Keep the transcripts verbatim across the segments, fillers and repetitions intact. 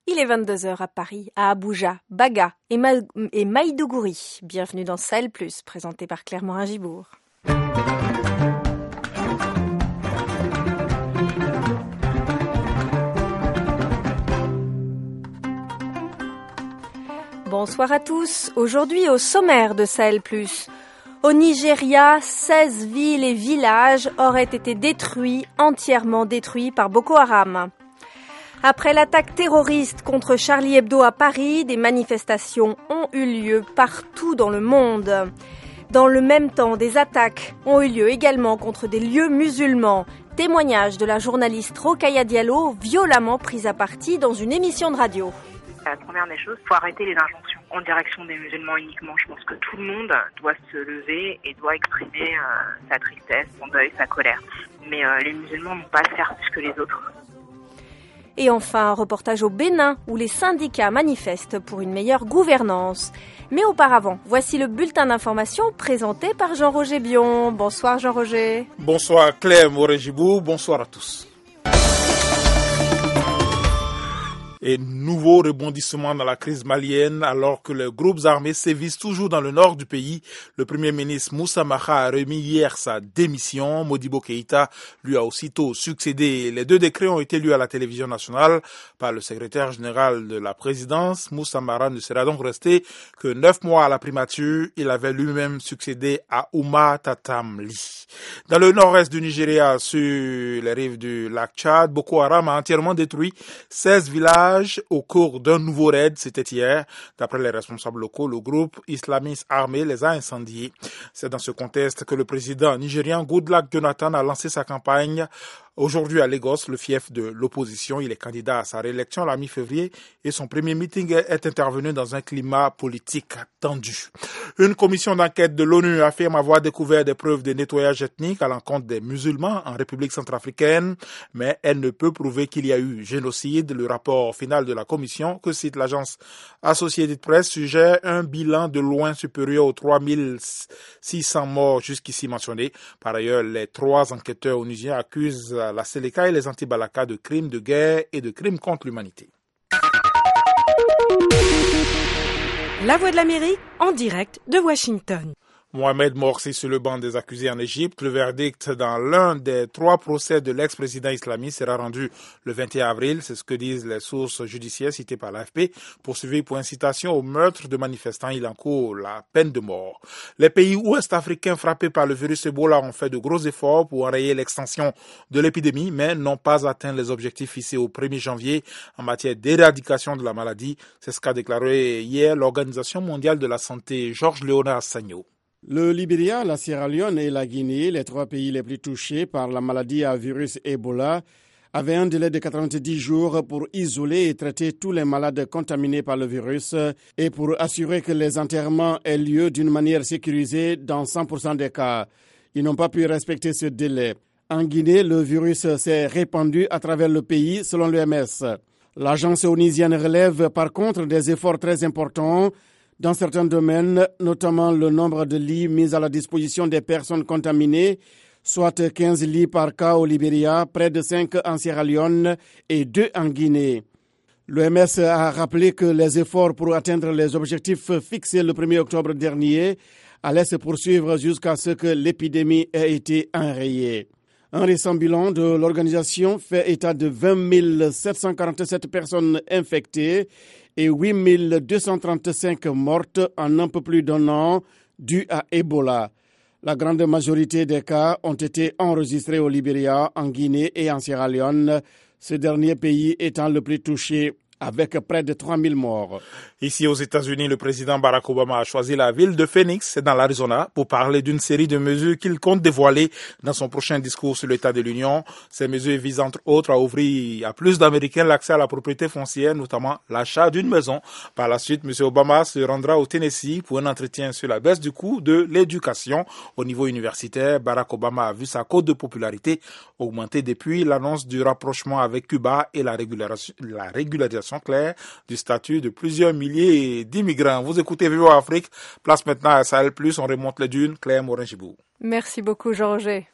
Il est vingt-deux heures à Paris, à Abuja, Baga et, Ma- et Maïdougouri. Bienvenue dans Sahel Plus, présenté par Claire Morin-Gibourg. Bonsoir à tous. Aujourd'hui, au sommaire de Sahel Plus. Au Nigeria, seize villes et villages auraient été détruits, entièrement détruits par Boko Haram. Après l'attaque terroriste contre Charlie Hebdo à Paris, des manifestations ont eu lieu partout dans le monde. Dans le même temps, des attaques ont eu lieu également contre des lieux musulmans. Témoignage de la journaliste Rokhaya Diallo, violemment prise à partie dans une émission de radio. La première des choses, il faut arrêter les injonctions en direction des musulmans uniquement. Je pense que tout le monde doit se lever et doit exprimer euh, sa tristesse, son deuil, sa colère. Mais euh, les musulmans n'ont pas à faire plus que les autres. Et enfin, un reportage au Bénin où les syndicats manifestent pour une meilleure gouvernance. Mais auparavant, voici le bulletin d'information présenté par Jean-Roger Bion. Bonsoir Jean-Roger. Bonsoir Claire Morin-Gibourg, bonsoir à tous. Et nouveau rebondissement dans la crise malienne alors que les groupes armés sévissent toujours dans le nord du pays. Le premier ministre Moussa Maha a remis hier sa démission. Modibo Keïta lui a aussitôt succédé. Les deux décrets ont été lus à la télévision nationale par le secrétaire général de la présidence. Moussa Maha ne sera donc resté que neuf mois à la primature. Il avait lui-même succédé à Ouma Tatamli. Dans le nord-est du Nigeria, sur les rives du lac Tchad, Boko Haram a entièrement détruit seize villages au cours d'un nouveau raid, c'était hier. D'après les responsables locaux, le groupe islamiste armé les a incendiés. C'est dans ce contexte que le président nigérian Goodluck Jonathan a lancé sa campagne aujourd'hui à Lagos, le fief de l'opposition. Il est candidat à sa réélection à la mi-février et son premier meeting est intervenu dans un climat politique tendu. Une commission d'enquête de l'ONU affirme avoir découvert des preuves de nettoyage ethnique à l'encontre des musulmans en République centrafricaine, mais elle ne peut prouver qu'il y a eu génocide. Le rapport final de la commission, que cite l'agence Associated Press, suggère un bilan de loin supérieur aux trois mille six cents morts jusqu'ici mentionnés. Par ailleurs, les trois enquêteurs onusiens accusent la Séléka et les anti-Balaka de crimes de guerre et de crimes contre l'humanité. La Voix de l'Amérique en direct de Washington. Mohamed Morsi sur le banc des accusés en Égypte. Le verdict dans l'un des trois procès de l'ex-président islamiste sera rendu le vingt et un avril. C'est ce que disent les sources judiciaires citées par l'A F P. Poursuivi pour incitation au meurtre de manifestants, il encourt la peine de mort. Les pays ouest-africains frappés par le virus Ebola ont fait de gros efforts pour enrayer l'extension de l'épidémie, mais n'ont pas atteint les objectifs fixés au premier janvier en matière d'éradication de la maladie. C'est ce qu'a déclaré hier l'Organisation mondiale de la santé, Georges Léonard Sagno. Le Libéria, la Sierra Leone et la Guinée, les trois pays les plus touchés par la maladie à virus Ebola, avaient un délai de quatre-vingt-dix jours pour isoler et traiter tous les malades contaminés par le virus et pour assurer que les enterrements aient lieu d'une manière sécurisée dans cent pour cent des cas. Ils n'ont pas pu respecter ce délai. En Guinée, le virus s'est répandu à travers le pays, selon l'O M S. L'agence onisienne relève par contre des efforts très importants dans certains domaines, notamment le nombre de lits mis à la disposition des personnes contaminées, soit quinze lits par cas au Libéria, près de cinq en Sierra Leone et deux en Guinée. L'O M S a rappelé que les efforts pour atteindre les objectifs fixés le premier octobre dernier allaient se poursuivre jusqu'à ce que l'épidémie ait été enrayée. Un récent bilan de l'organisation fait état de vingt mille sept cent quarante-sept personnes infectées et huit mille deux cent trente-cinq mortes en un peu plus d'un an dues à Ebola. La grande majorité des cas ont été enregistrés au Libéria, en Guinée et en Sierra Leone, ce dernier pays étant le plus touché avec près de trois mille morts. Ici aux États-Unis, le président Barack Obama a choisi la ville de Phoenix, c'est dans l'Arizona, pour parler d'une série de mesures qu'il compte dévoiler dans son prochain discours sur l'état de l'Union. Ces mesures visent entre autres à ouvrir à plus d'Américains l'accès à la propriété foncière, notamment l'achat d'une maison. Par la suite, M. Obama se rendra au Tennessee pour un entretien sur la baisse du coût de l'éducation. Au niveau universitaire, Barack Obama a vu sa cote de popularité augmenter depuis l'annonce du rapprochement avec Cuba et la régularisation, la régularisation claire du statut de plusieurs milliers d'immigrants. Vous écoutez V O A Afrique. Place maintenant à Sahel Plus. On remonte les dunes. Claire Morin-Gibourg. Merci beaucoup, Jean-Roger.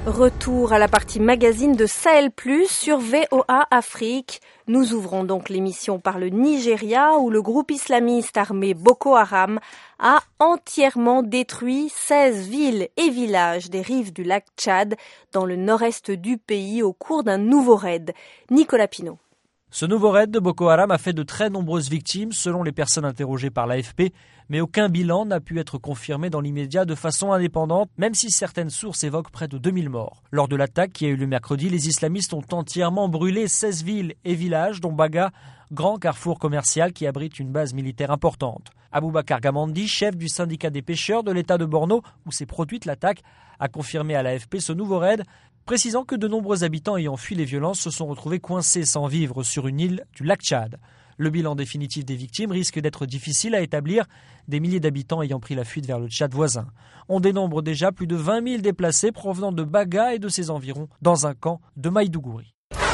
Retour à la partie magazine de Sahel Plus sur V O A Afrique. Nous ouvrons donc l'émission par le Nigeria où le groupe islamiste armé Boko Haram a entièrement détruit seize villes et villages des rives du lac Tchad dans le nord-est du pays au cours d'un nouveau raid. Nicolas Pinault. Ce nouveau raid de Boko Haram a fait de très nombreuses victimes selon les personnes interrogées par l'A F P, mais aucun bilan n'a pu être confirmé dans l'immédiat de façon indépendante, même si certaines sources évoquent près de deux mille morts. Lors de l'attaque qui a eu lieu mercredi, les islamistes ont entièrement brûlé seize villes et villages, dont Baga, grand carrefour commercial qui abrite une base militaire importante. Aboubakar Gamandi, chef du syndicat des pêcheurs de l'État de Borno, où s'est produite l'attaque, a confirmé à l'A F P ce nouveau raid, précisant que de nombreux habitants ayant fui les violences se sont retrouvés coincés sans vivre sur une île du lac Tchad. Le bilan définitif des victimes risque d'être difficile à établir, des milliers d'habitants ayant pris la fuite vers le Tchad voisin. On dénombre déjà plus de vingt mille déplacés provenant de Baga et de ses environs dans un camp de Maïdougouri.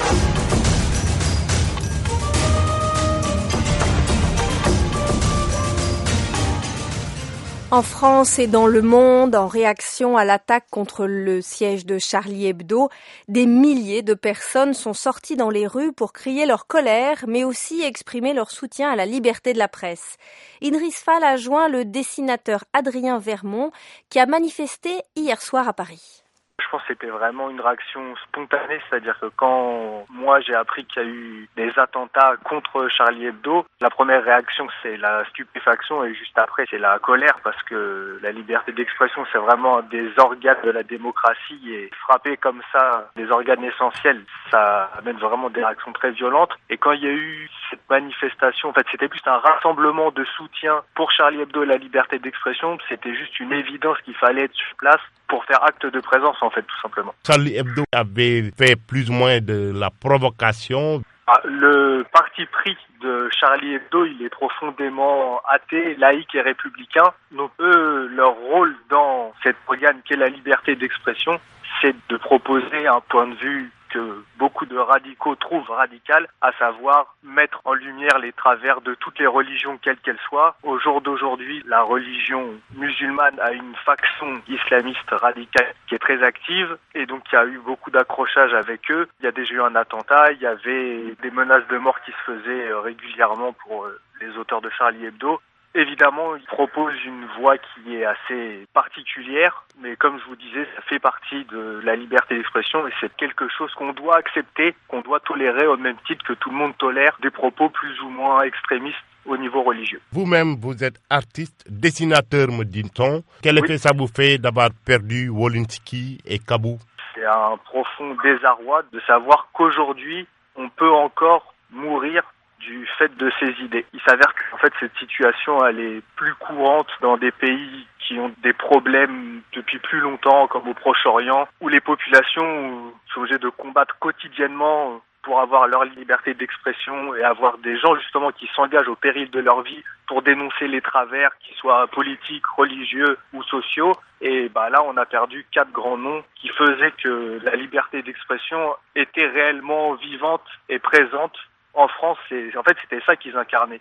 En France et dans le monde, en réaction à l'attaque contre le siège de Charlie Hebdo, des milliers de personnes sont sorties dans les rues pour crier leur colère, mais aussi exprimer leur soutien à la liberté de la presse. Idriss Fall a joint le dessinateur Adrien Vermont, qui a manifesté hier soir à Paris. Je pense que c'était vraiment une réaction spontanée, c'est-à-dire que quand moi j'ai appris qu'il y a eu des attentats contre Charlie Hebdo, la première réaction c'est la stupéfaction et juste après c'est la colère parce que la liberté d'expression c'est vraiment des organes de la démocratie et frapper comme ça des organes essentiels, ça amène vraiment des réactions très violentes. Et quand il y a eu cette manifestation, en fait c'était plus un rassemblement de soutien pour Charlie Hebdo et la liberté d'expression, c'était juste une évidence qu'il fallait être sur place pour faire acte de présence en fait tout simplement. Charlie Hebdo avait fait plus ou moins de la provocation. Ah, le parti pris de Charlie Hebdo, il est profondément athée, laïque et républicain. Donc eux, leur rôle dans cet organe qu'est la liberté d'expression, c'est de proposer un point de vue que beaucoup de radicaux trouvent radical, à savoir mettre en lumière les travers de toutes les religions, quelles qu'elles soient. Au jour d'aujourd'hui, la religion musulmane a une faction islamiste radicale qui est très active et donc il y a eu beaucoup d'accrochages avec eux. Il y a déjà eu un attentat, il y avait des menaces de mort qui se faisaient régulièrement pour les auteurs de Charlie Hebdo. Évidemment, il propose une voie qui est assez particulière, mais comme je vous disais, ça fait partie de la liberté d'expression et c'est quelque chose qu'on doit accepter, qu'on doit tolérer au même titre que tout le monde tolère des propos plus ou moins extrémistes au niveau religieux. Vous-même, vous êtes artiste, dessinateur, me dit-on. Quel effet oui. ça vous fait d'avoir perdu Wolinski et Kabou ? C'est un profond désarroi de savoir qu'aujourd'hui, on peut encore mourir du fait de ces idées. Il s'avère qu'en fait cette situation elle est plus courante dans des pays qui ont des problèmes depuis plus longtemps comme au Proche-Orient où les populations sont obligées de combattre quotidiennement pour avoir leur liberté d'expression et avoir des gens justement qui s'engagent au péril de leur vie pour dénoncer les travers qu'ils soient politiques, religieux ou sociaux. Et bah là on a perdu quatre grands noms qui faisaient que la liberté d'expression était réellement vivante et présente en France. Et en fait, c'était ça qu'ils incarnaient.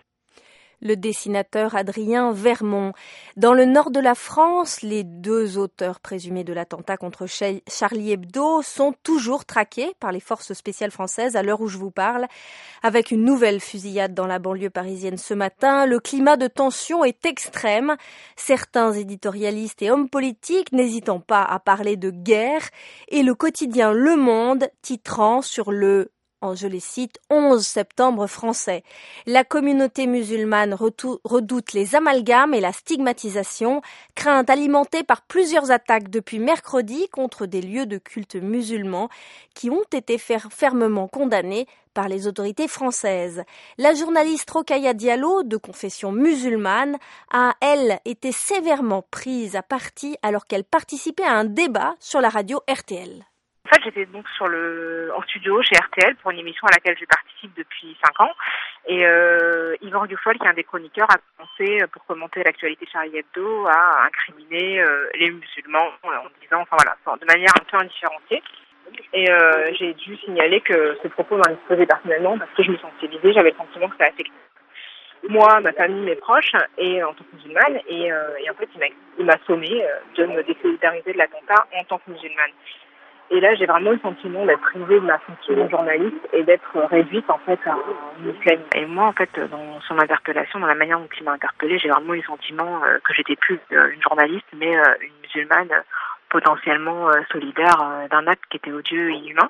Le dessinateur Adrien Vermont. Dans le nord de la France, les deux auteurs présumés de l'attentat contre Charlie Hebdo sont toujours traqués par les forces spéciales françaises à l'heure où je vous parle. Avec une nouvelle fusillade dans la banlieue parisienne ce matin, le climat de tension est extrême. Certains éditorialistes et hommes politiques n'hésitant pas à parler de guerre et le quotidien Le Monde titrant sur le je les cite, onze septembre français. La communauté musulmane redoute les amalgames et la stigmatisation, crainte alimentée par plusieurs attaques depuis mercredi contre des lieux de culte musulmans qui ont été fermement condamnés par les autorités françaises. La journaliste Rokhaya Diallo, de confession musulmane, a, elle, été sévèrement prise à partie alors qu'elle participait à un débat sur la radio R T L. En fait, j'étais donc sur le en studio chez R T L pour une émission à laquelle je participe depuis cinq ans. Et euh, Yvan Rioufol, qui est un des chroniqueurs, a commencé, pour commenter l'actualité Charlie Hebdo, à incriminer euh, les musulmans en disant, enfin voilà, de manière un peu indifférenciée. Et euh, j'ai dû signaler que ce propos m'indisposait personnellement parce que je me sensibilisais, j'avais le sentiment que ça affectait moi, ma famille, mes proches, et en tant que musulmane. Et, euh, et en fait, il m'a, il m'a sommé de me désolidariser de l'attentat en tant que musulmane. Et là, j'ai vraiment le sentiment d'être privée de ma fonction de journaliste et d'être réduite en fait à une islamique. Et moi, en fait, dans son interpellation, dans la manière dont il m'a interpellée, j'ai vraiment eu le sentiment euh, que j'étais plus euh, une journaliste, mais euh, une musulmane euh, potentiellement euh, solidaire euh, d'un acte qui était odieux et inhumain.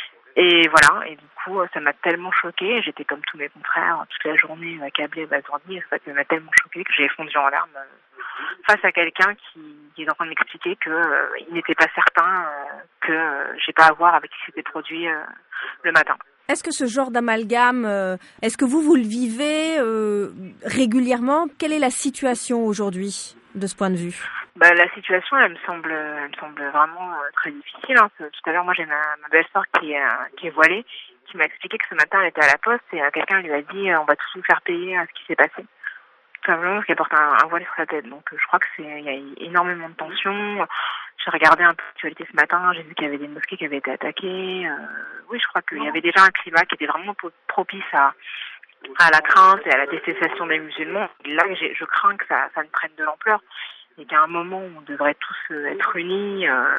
Et voilà, et du coup, ça m'a tellement choquée, j'étais comme tous mes confrères, toute la journée accablée, abasourdie, et ça m'a tellement choquée que j'ai fondu en larmes face à quelqu'un qui, qui est en train de m'expliquer qu'il euh, n'était pas certain euh, que euh, j'ai pas à voir avec ce qui s'était produit euh, le matin. Est-ce que ce genre d'amalgame, euh, est-ce que vous, vous le vivez euh, régulièrement ? Quelle est la situation aujourd'hui de ce point de vue ? Bah, la situation, elle me semble, elle me semble vraiment euh, très difficile. Hein. Tout à l'heure, moi, j'ai ma, ma belle-sœur qui est, euh, qui est voilée, qui m'a expliqué que ce matin, elle était à la poste et euh, quelqu'un lui a dit euh, on va tous vous faire payer euh, ce qui s'est passé. Tout simplement parce qu'elle porte un, un voile sur sa tête. Donc, euh, je crois que c'est, il y a énormément de tensions. J'ai regardé un peu l'actualité ce matin, j'ai vu qu'il y avait des mosquées qui avaient été attaquées. Euh, oui, je crois qu'il y avait déjà un climat qui était vraiment propice à à la crainte et à la détestation des musulmans. Et là, j'ai, je crains que ça, ça ne prenne de l'ampleur. Et qu'à un moment où on devrait tous être unis euh,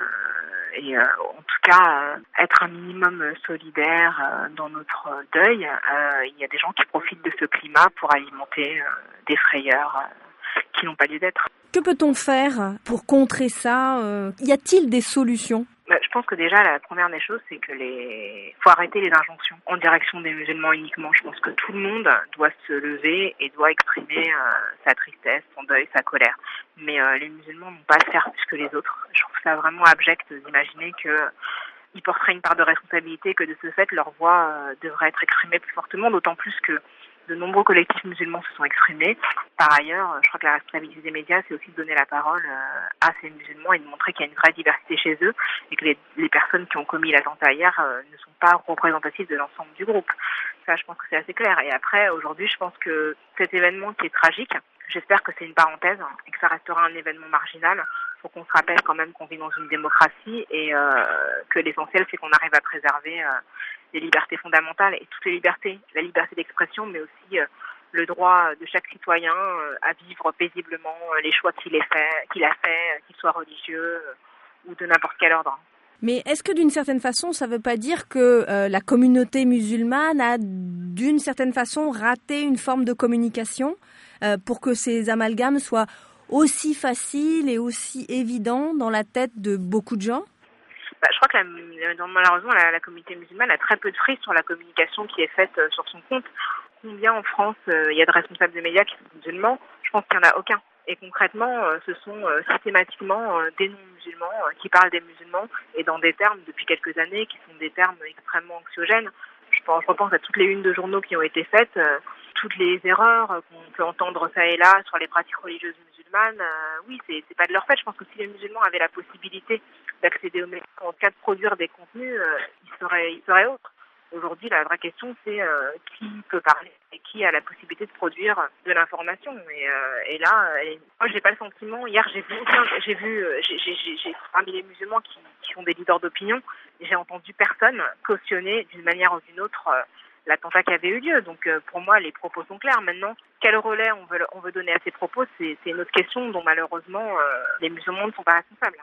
et euh, en tout cas euh, être un minimum solidaire euh, dans notre deuil, euh, il y a des gens qui profitent de ce climat pour alimenter euh, des frayeurs euh, qui n'ont pas lieu d'être. Que peut-on faire pour contrer ça ? euh, Y a-t-il des solutions ? Bah, je pense que déjà, la première des choses, c'est que les, faut arrêter les injonctions en direction des musulmans uniquement. Je pense que tout le monde doit se lever et doit exprimer euh, sa tristesse, son deuil, sa colère. Mais euh, les musulmans n'ont pas à se faire plus que les autres. Je trouve ça vraiment abject d'imaginer que ils porteraient une part de responsabilité, que de ce fait, leur voix euh, devrait être exprimée plus fortement, d'autant plus que de nombreux collectifs musulmans se sont exprimés. Par ailleurs, je crois que la responsabilité des médias, c'est aussi de donner la parole à ces musulmans et de montrer qu'il y a une vraie diversité chez eux et que les, les personnes qui ont commis l'attentat hier euh, ne sont pas représentatives de l'ensemble du groupe. Ça, je pense que c'est assez clair. Et après, aujourd'hui, je pense que cet événement qui est tragique, j'espère que c'est une parenthèse et que ça restera un événement marginal. Il faut qu'on se rappelle quand même qu'on vit dans une démocratie et euh, que l'essentiel, c'est qu'on arrive à préserver euh, les libertés fondamentales et toutes les libertés, la liberté d'expression, mais aussi euh, le droit de chaque citoyen euh, à vivre paisiblement euh, les choix qu'il, est fait, qu'il a fait, euh, qu'ils soient religieux euh, ou de n'importe quel ordre. Mais est-ce que d'une certaine façon, ça ne veut pas dire que euh, la communauté musulmane a d'une certaine façon raté une forme de communication euh, pour que ces amalgames soient aussi faciles et aussi évidents dans la tête de beaucoup de gens ? Bah, je crois que la, malheureusement la, la communauté musulmane a très peu de frise sur la communication qui est faite euh, sur son compte. Combien en France il euh, y a de responsables de médias qui sont musulmans ? Je pense qu'il n'y en a aucun. Et concrètement, euh, ce sont euh, systématiquement euh, des non-musulmans euh, qui parlent des musulmans et dans des termes depuis quelques années qui sont des termes extrêmement anxiogènes. Je pense, je repense à toutes les unes de journaux qui ont été faites, euh, toutes les erreurs euh, qu'on peut entendre ça et là sur les pratiques religieuses musulmanes. Euh, oui, c'est, c'est pas de leur fait. Je pense que si les musulmans avaient la possibilité d'accéder aux médias, en cas de produire des contenus, euh, ils seraient, ils seraient autres. Aujourd'hui, la vraie question, c'est euh, qui peut parler et qui a la possibilité de produire de l'information. Et, euh, et là, et, moi, j'ai pas le sentiment. Hier, j'ai vu, j'ai vu, j'ai, j'ai, j'ai, j'ai parmi les musulmans qui, qui sont des leaders d'opinion, j'ai entendu personne cautionner d'une manière ou d'une autre euh, l'attentat qui avait eu lieu. Donc, euh, pour moi, les propos sont clairs. Maintenant, quel relais on veut, on veut donner à ces propos, c'est, c'est une autre question dont malheureusement euh, les musulmans ne sont pas responsables.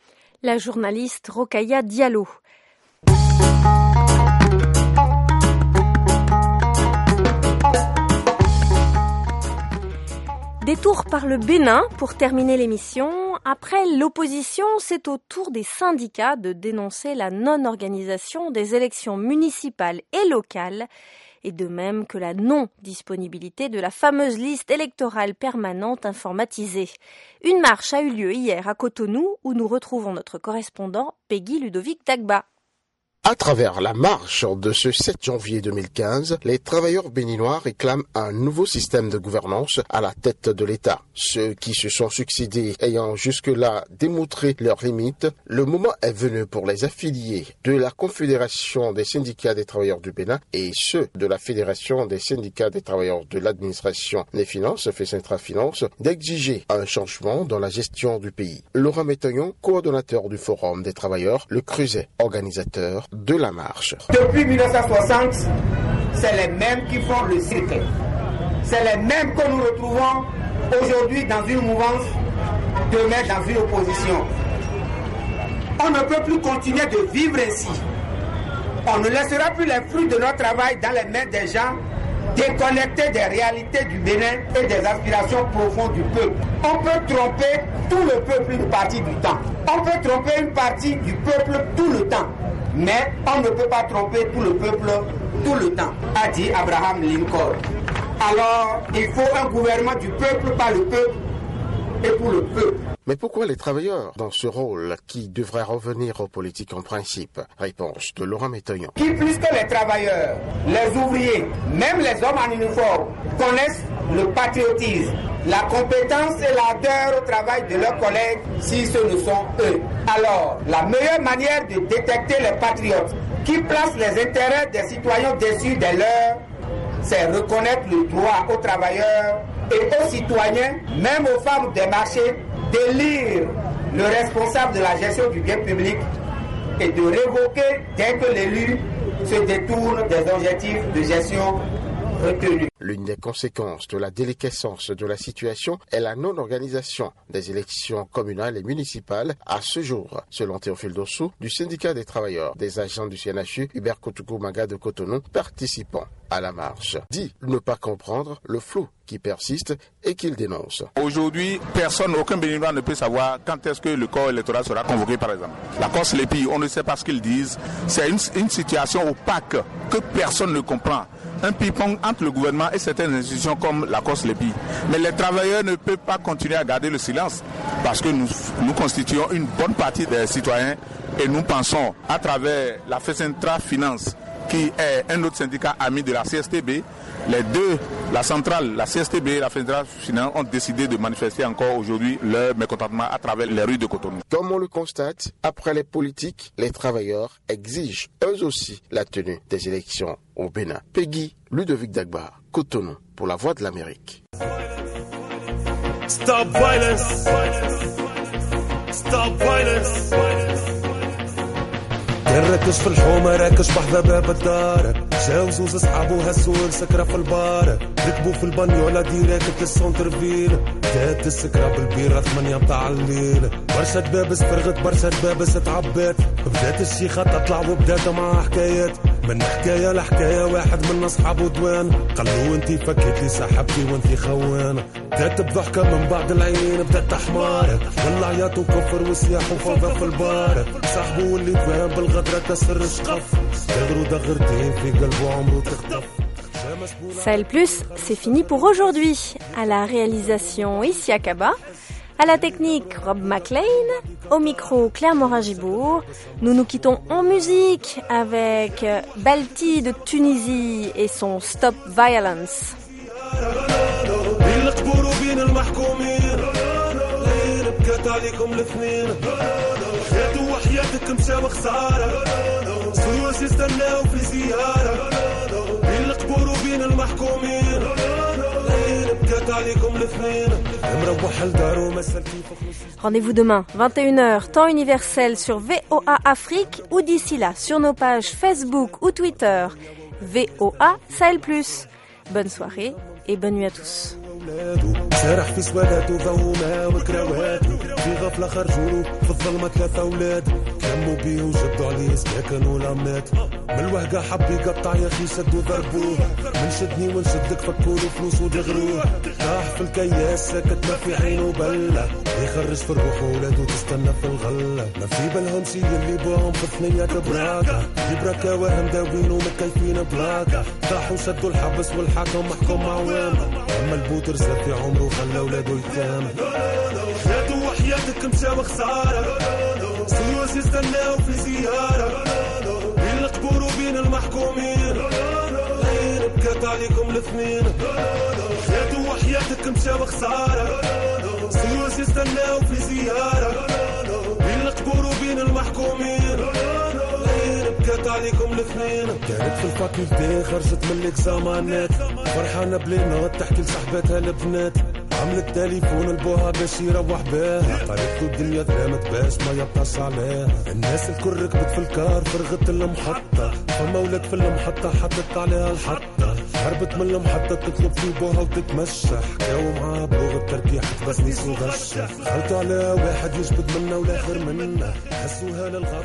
La journaliste Rokhaya Diallo. Détour par le Bénin pour terminer l'émission. Après l'opposition, c'est au tour des syndicats de dénoncer la non-organisation des élections municipales et locales, et de même que la non-disponibilité de la fameuse liste électorale permanente informatisée. Une marche a eu lieu hier à Cotonou, où nous retrouvons notre correspondant Peggy Ludovic Dagba. À travers la marche de ce sept janvier deux mille quinze, les travailleurs béninois réclament un nouveau système de gouvernance à la tête de l'État. Ceux qui se sont succédés ayant jusque-là démontré leurs limites, le moment est venu pour les affiliés de la Confédération des syndicats des travailleurs du Bénin et ceux de la Fédération des syndicats des travailleurs de l'administration des finances, FESINTRA Finance, d'exiger un changement dans la gestion du pays. Laurent Métagnon, coordonnateur du Forum des travailleurs, le Creuset, organisateur de la marche. Depuis mille neuf cent soixante, c'est les mêmes qui font le cycle. C'est les mêmes que nous retrouvons aujourd'hui dans une mouvance, demain dans une opposition. On ne peut plus continuer de vivre ainsi. On ne laissera plus les fruits de notre travail dans les mains des gens déconnectés des réalités du Bénin et des aspirations profondes du peuple. On peut tromper tout le peuple une partie du temps. On peut tromper une partie du peuple tout le temps. Mais on ne peut pas tromper tout le peuple tout le temps, a dit Abraham Lincoln. Alors, il faut un gouvernement du peuple, par le peuple et pour le peuple. Mais pourquoi les travailleurs dans ce rôle qui devrait revenir aux politiques en principe? Réponse de Laurent Métoyon. Qui plus que les travailleurs, les ouvriers, même les hommes en uniforme, connaissent le patriotisme, la compétence et l'ardeur au travail de leurs collègues si ce ne sont eux. Alors, la meilleure manière de détecter les patriotes qui placent les intérêts des citoyens déçus des leurs, c'est reconnaître le droit aux travailleurs et aux citoyens, même aux femmes des marchés, d'élire le responsable de la gestion du bien public et de révoquer dès que l'élu se détourne des objectifs de gestion retenus. L'une des conséquences de la déliquescence de la situation est la non-organisation des élections communales et municipales à ce jour, selon Théophile Dossou, du syndicat des travailleurs des agents du C N H U, Hubert Kotoukou Maga de Cotonou, participant à la marche, dit ne pas comprendre le flou qui persiste et qu'il dénonce. Aujourd'hui, personne, aucun Béninois ne peut savoir quand est-ce que le corps électoral sera convoqué, par exemple. La Corse, les pays, on ne sait pas ce qu'ils disent. C'est une, une situation opaque que personne ne comprend. Un ping-pong entre le gouvernement et certaines institutions comme la Corse, les pays. Mais les travailleurs ne peuvent pas continuer à garder le silence parce que nous, nous constituons une bonne partie des citoyens et nous pensons à travers la FESENTRA Finance, qui est un autre syndicat ami de la C S T B. Les deux, la centrale, la C S T B et la Fédération Finance ont décidé de manifester encore aujourd'hui leur mécontentement à travers les rues de Cotonou. Comme on le constate, après les politiques, les travailleurs exigent eux aussi la tenue des élections au Bénin. Peggy Ludovic Dagbar, Cotonou, pour la Voix de l'Amérique. Stop violence. Stop violence. كان راكش في الحومة راكش بحذا باب الدار جاو زوز اصحابو هزو السكرة في البار ركبوا في البانيو على ديريكت السونتر فيل كانت السكرة بالبيرة ثمانية متاع الليل برشا دبابس فرغت برشا دبابس تعبات بدات الشيخة تطلع وبدات معها حكايات من حكاية لحكاية واحد من اصحابو دوان قالو انتي فكيتي سحبتي وانتي خوان بدات بضحكة من بعد العين بدات حمار والعياط وكفر وسياح وفوضى في البار صاحبو واللي دوان بالغدرة تسر الشقف دغرو دغرتين في قلبو عمرو تخطف. Sahel Plus, c'est fini pour aujourd'hui. À la réalisation, Issia Kaba. À la technique, Rob McLean. Au micro, Claire Morin-Gibourg. Nous nous quittons en musique avec Balti de Tunisie et son Stop Violence. Rendez-vous demain, vingt et une heures, temps universel sur V O A Afrique ou d'ici là sur nos pages Facebook ou Twitter. V O A Sahel Plus. Bonne soirée et bonne nuit à tous. سارح في سوادات وضوما وكراوات في غفلة خرجوا في الظلمة ثلاثة أولاد كموا بيه وجبدوا عليه سكاكن ولامات من الوهقة حب يقطع يا أخي شدوا ضربوه من شدني ونشدك فكوا له فلوس ودغروه طاح في الكياس ساكت ما في عينه بلة يخرج في الروح وولاده تستنى في الغلة ما في بالهم شي اللي بوهم في ثنيات براكة جبركة وهم داوين ومتكيفين بلاكة طاحوا شدوا الحبس والحاكم محكوم معوام أما البوتر زاد في عمره خلى ولاده يتام حياته وحياتك مشاوى خسارة سيوس يستناو في زيارة بين القبور وبين المحكومين العين بكات عليكم الاثنين حياته وحياتك مشاوى خسارة سيوس يستناو في زيارة بين القبور وبين المحكومين العين بكات عليكم الاثنين كانت في الفاكولتي خرجت من الاكزامانات فرحانة بلي نوت تحكي لصاحباتها البنات عملت تليفون لبوها باش يروح بيها، قالت له الدنيا ظلمت باش ما يبقاش عليها. الناس الكل ركبت في الكار فرغت المحطة، فما ولاد في المحطة حطت عليها الحطة، هربت من المحطة تطلب في بوها وتتمشى، حكاو معاها بلغة تركي حتى سنيس وغشة، خلطوا عليها واحد يجبد منا والاخر منا، هسوها للغرب.